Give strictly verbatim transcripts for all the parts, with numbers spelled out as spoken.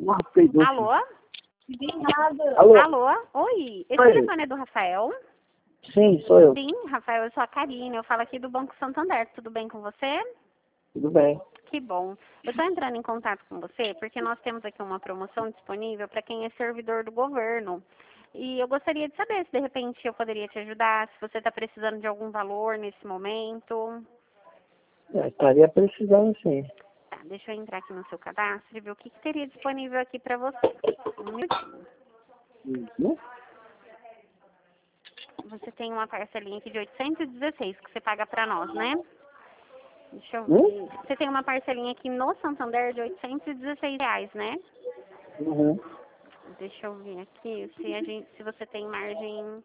Não, fiquei doce. Alô? Alô? Alô? Oi, esse Oi. telefone é do Rafael? Sim, sou eu. Sim, Rafael, eu sou a Karine, eu falo aqui do Banco Santander, tudo bem com você? Tudo bem. Que bom. Eu estou entrando em contato com você porque nós temos aqui uma promoção disponível para quem é servidor do governo. E eu gostaria de saber se de repente eu poderia te ajudar, se você está precisando de algum valor nesse momento. Eu estaria precisando sim. Tá, deixa eu entrar aqui no seu cadastro e ver o que, que teria disponível aqui para você. Um minutinho. Uhum. Você tem uma parcelinha aqui de oitocentos e dezesseis que você paga para nós, né? Deixa eu Hum? ver. Você tem uma parcelinha aqui no Santander de oitocentos e dezesseis reais, né? Uhum. Deixa eu ver aqui se, a gente, se você tem margem.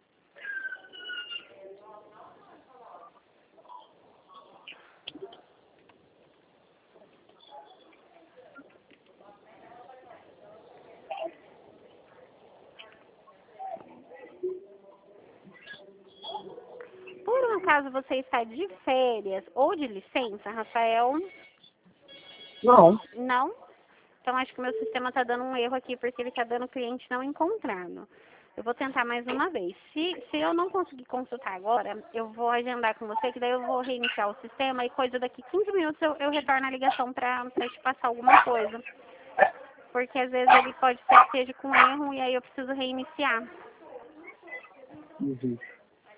Por um acaso você está de férias ou de licença, Rafael? Não. Não? Então acho que o meu sistema está dando um erro aqui porque ele está dando cliente não encontrado. Eu vou tentar mais uma vez. Se, se eu não conseguir consultar agora, eu vou agendar com você, que daí eu vou reiniciar o sistema e coisa daqui quinze minutos eu, eu retorno a ligação para te passar alguma coisa. Porque às vezes ele pode ser que esteja com erro e aí eu preciso reiniciar. Uhum.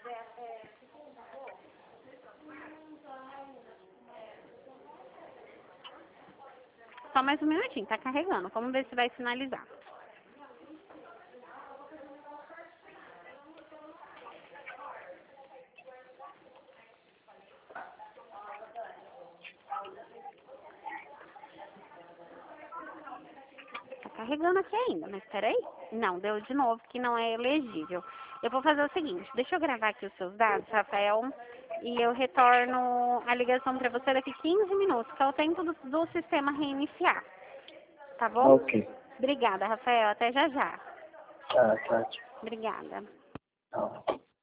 Só mais um minutinho, tá carregando. Vamos ver se vai finalizar. Tá carregando aqui ainda, mas peraí. Não, deu de novo que não é elegível. Eu vou fazer o seguinte, deixa eu gravar aqui os seus dados, Rafael, e eu retorno a ligação para você daqui quinze minutos, que é o tempo do, do sistema reiniciar. Tá bom? Ok. Obrigada, Rafael. Até já já. Tá, tá. Obrigada. Tchau.